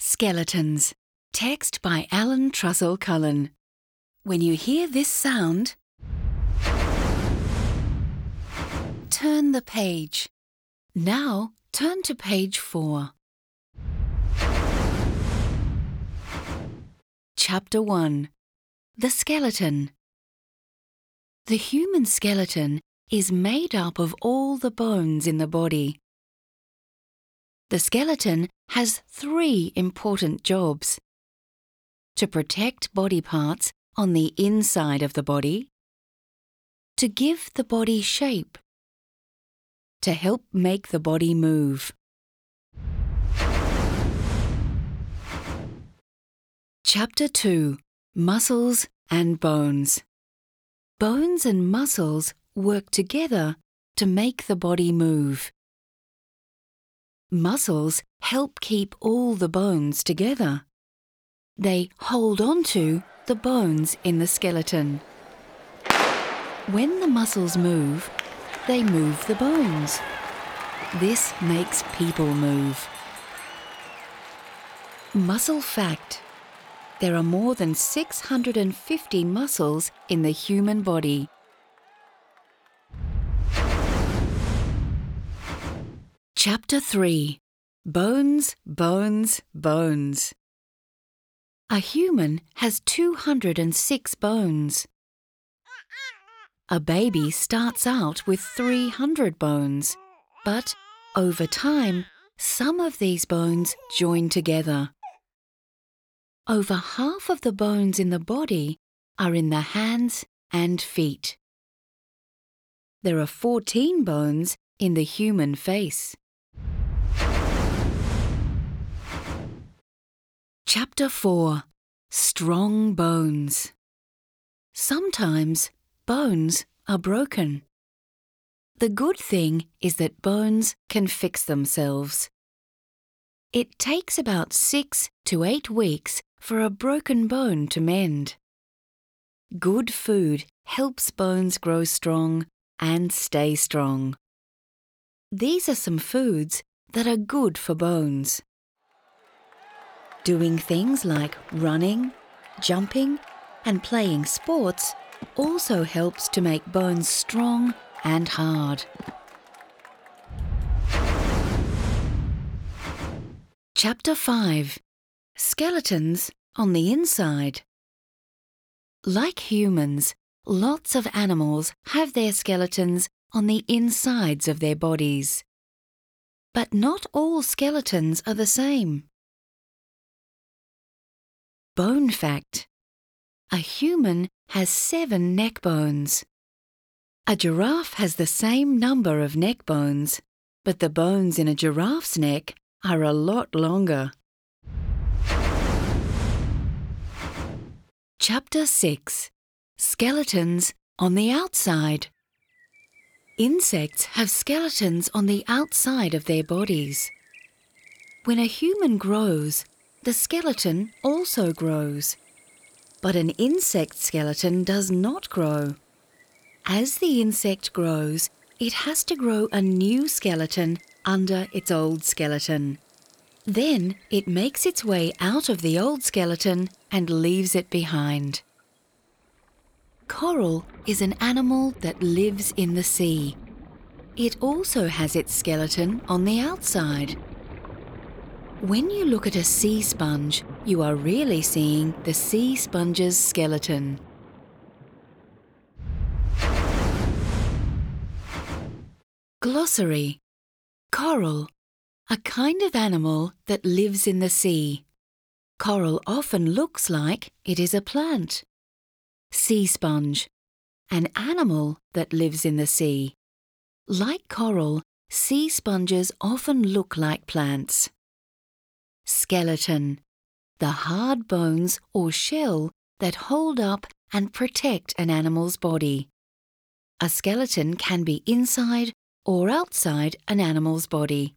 Skeletons. Text by Alan Trussell Cullen. When you hear this sound, turn the page. Now turn to page 4. Chapter 1. The skeleton. The human skeleton is made up of all the bones in the body. The skeleton has 3 important jobs: to protect body parts on the inside of the body, to give the body shape, to help make the body move. Chapter 2. Muscles and bones. Bones and muscles work together to make the body move. Muscles help keep all the bones together. They hold on to the bones in the skeleton. When the muscles move, they move the bones. This makes people move. Muscle fact: there are more than 650 muscles in the human body. Chapter 3. Bones, bones, bones. A human has 206 bones. A baby starts out with 300 bones, but over time, some of these bones join together. Over half of the bones in the body are in the hands and feet. There are 14 bones in the human face. Chapter 4. Strong bones. Sometimes bones are broken. The good thing is that bones can fix themselves. It takes about 6 to 8 weeks for a broken bone to mend. Good food helps bones grow strong and stay strong. These are some foods that are good for bones. Doing things like running, jumping, and playing sports also helps to make bones strong and hard. Chapter 5. Skeletons on the inside. Like humans, lots of animals have their skeletons on the insides of their bodies. But not all skeletons are the same. Bone fact: a human has 7 neck bones. A giraffe has the same number of neck bones, but the bones in a giraffe's neck are a lot longer. Chapter 6. Skeletons on the outside. Insects have skeletons on the outside of their bodies. When a human grows, the skeleton also grows. But an insect skeleton does not grow. As the insect grows, it has to grow a new skeleton under its old skeleton. Then it makes its way out of the old skeleton and leaves it behind. Coral is an animal that lives in the sea. It also has its skeleton on the outside. When you look at a sea sponge, you are really seeing the sea sponge's skeleton. Glossary. Coral, a kind of animal that lives in the sea. Coral often looks like it is a plant. Sea sponge, an animal that lives in the sea. Like coral, sea sponges often look like plants. Skeleton, the hard bones or shell that hold up and protect an animal's body. A skeleton can be inside or outside an animal's body.